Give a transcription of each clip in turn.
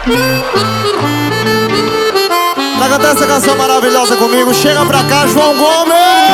Pra cantar essa canção maravilhosa comigo, chega pra cá, João Gomes!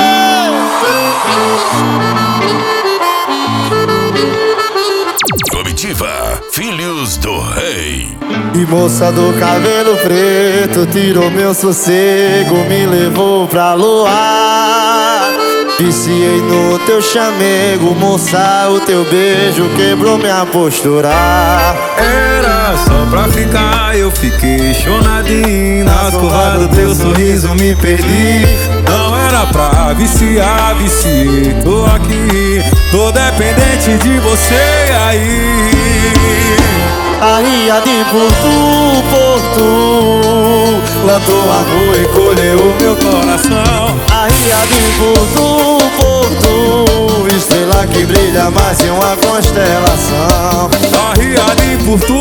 Comitiva, Filhos do Rei. E moça do cabelo preto tirou meu sossego, me levou pra luar. Viciei no teu chamego, moça, o teu beijo quebrou minha postura. Era só pra ficar, eu fiquei chonadinho. Nas curvas do teu sorriso me perdi. Não era pra viciar, viciei, tô aqui. Tô dependente de você aí. Arria de Porto, plantou amor e colheu o meu coração. Arria de Porto, estrela que brilha mais que uma constelação. Arria de Porto,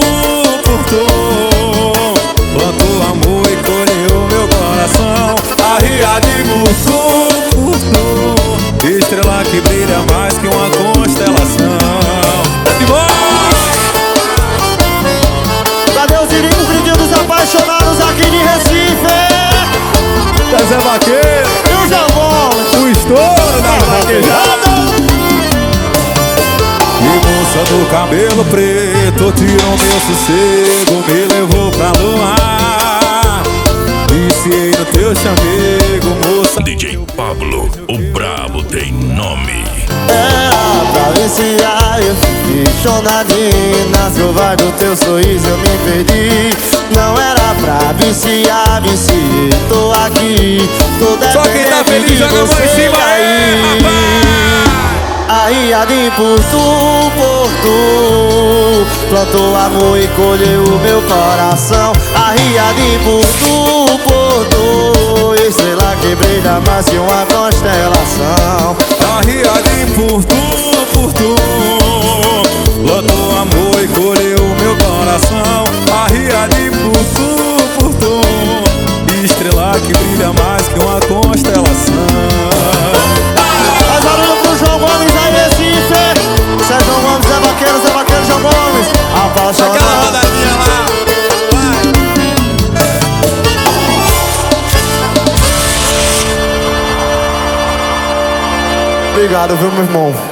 plantou amor e colheu o meu coração. Arria de Porto, estrela que brilha mais que uma constelação. Cadê os inimigos gritinhos apaixonados aqui de Recife? Zé Vaqueiro, E o João Gomes? o estouro da vaquejada. E moça do cabelo preto tirou meu sossego, me levou pra luar. Viciei no teu chamego, moça. DJ Pablo, o brabo tem nome. Era pra viciar, eu fiquei chonadinho. Nas curvas do teu sorriso eu me perdi. Não era pra viciar, viciei, tô aqui. Tô Só quem tá feliz de joga a mão você em cima aí, Arria de Porto, plantou amor e colheu o meu coração. Arria de Porto, estrela que brilha mais que uma constelação. Arria de Porto, plantou amor e colheu o meu coração. Arria de Porto, estrela que brilha mais que uma constelação. Faz barulho pro João Gomes aí, Recife. Zé João Gomes, Zé Vaqueiro, João Gomes. Aquela Apaixonado. rodadinha lá. Obrigado, viu, meu irmão?